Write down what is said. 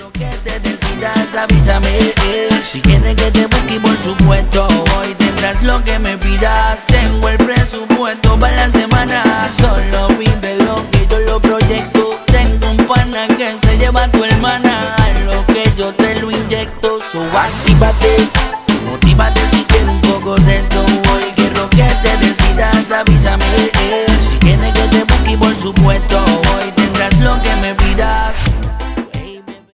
Lo que te decidas, avísame. Si quieres que te busque, por supuesto, hoy tendrás lo que me pidas. Tengo el presupuesto para la semana. Solo pide lo que yo lo proyecto. Tengo un pana que se lleva a tu hermana. A lo que yo te lo inyecto. So actívate, motívate si